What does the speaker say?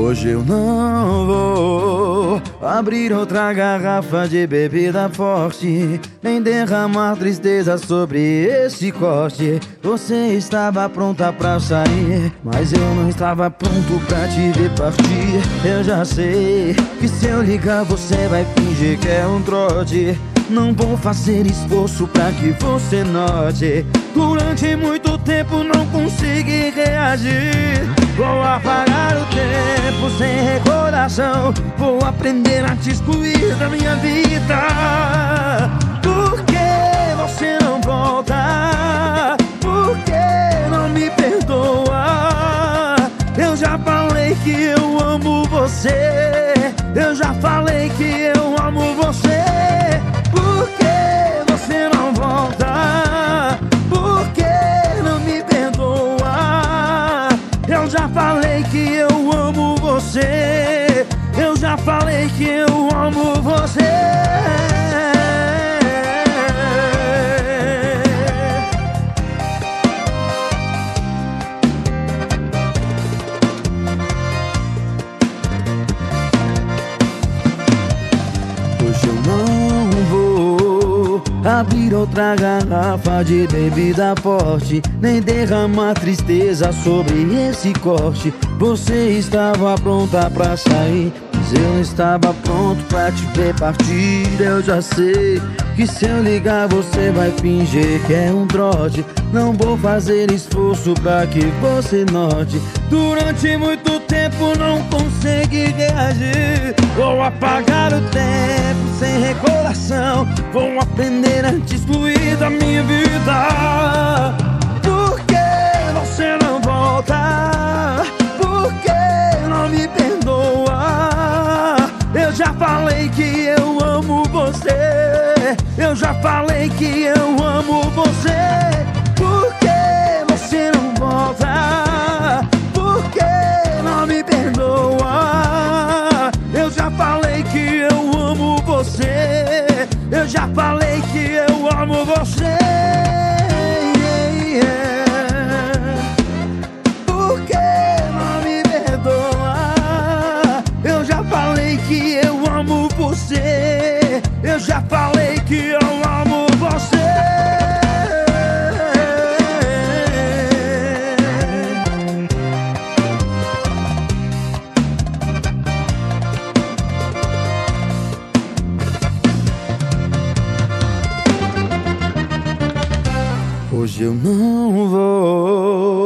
Hoje eu não vou abrir outra garrafa de bebida forte, nem derramar tristeza sobre esse corte. Você estava pronta pra sair, mas eu não estava pronto pra te ver partir. Eu já sei que se eu ligar você vai fingir que é um trote. Não vou fazer esforço pra que você note. Durante muito tempo não consegui reagir. Vou apagar o tempo sem recordação. Vou aprender a te excluir da minha vida. Por que você não volta? Por que não me perdoa? Eu já falei que eu amo você. Eu já falei que eu amo você. Por que você não volta? Por que não me perdoa? Eu já falei que eu amo você. Eu já falei que eu amo você. Hoje eu não vou abrir outra garrafa de bebida forte, nem derramar tristeza sobre esse corte. Você estava pronta pra sair, mas eu não estava pronto pra te ver partir. Eu já sei que se eu ligar você vai fingir que é um trote. Não vou fazer esforço pra que você note. Durante muito tempo não consegui reagir. Vou apagar o tempo sem recordação. Vou aprender a te excluir da minha vida. Por que você não volta? Por que não me perdoa? Eu já falei que eu amo você. Eu já falei que eu amo você. Por que você não volta? Por que não me perdoa? Eu já falei que eu amo você. Eu já falei que eu amo você. Por que não me perdoa? Eu já falei que eu amo você. Eu já falei que eu amo você. Hoje eu não vou